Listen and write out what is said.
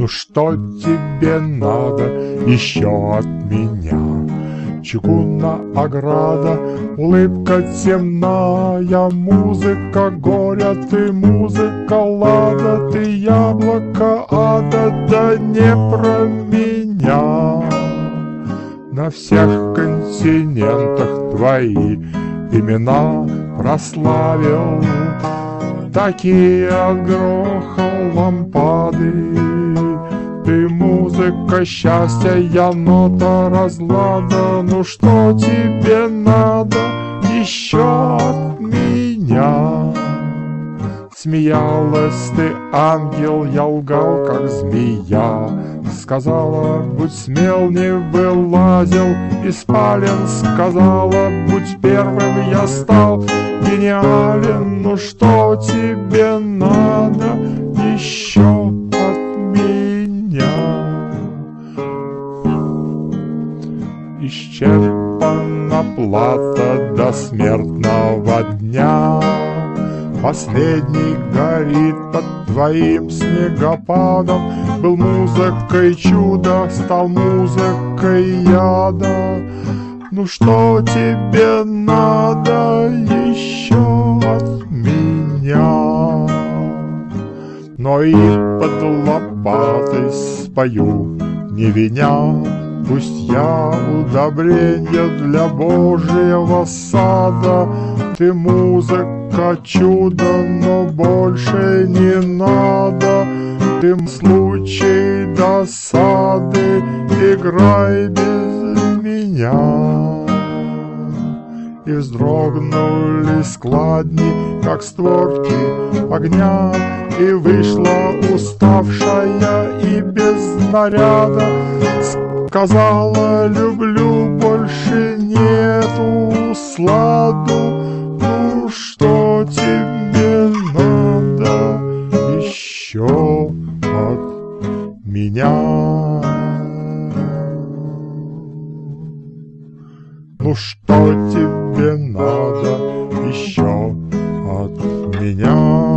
Ну что тебе надо еще от меня? Чугунная ограда, улыбка темная, музыка горя, ты музыка лада, ты яблоко ада, да не про меня. На всех континентах твои имена прославил, такие грохал лампады. Ты музыка счастья, я нота разлада. Ну что тебе надо еще от меня? Смеялась ты, ангел, я лгал, как змея. Сказала, будь смел, не вылазил из спален. Сказала, будь первым, я стал гениален. Ну что тебе надо еще от меня? Исчерпана плата до смертного дня. Последний горит под твоим снегопадом. Был музыкой чудо, стал музыкой яда. Ну что тебе надо еще от меня? Но и под лопатой спою, не виня. Пусть я удобрение для Божьего сада. Ты музыка чудо, но больше не надо. Ты случай досады, играй без меня. И вздрогнули складни, как створки огня, и вышла уставшая и без наряда. Сказала, люблю, больше нету сладу. Ну что тебе надо еще от меня? Ну что тебе надо еще от меня?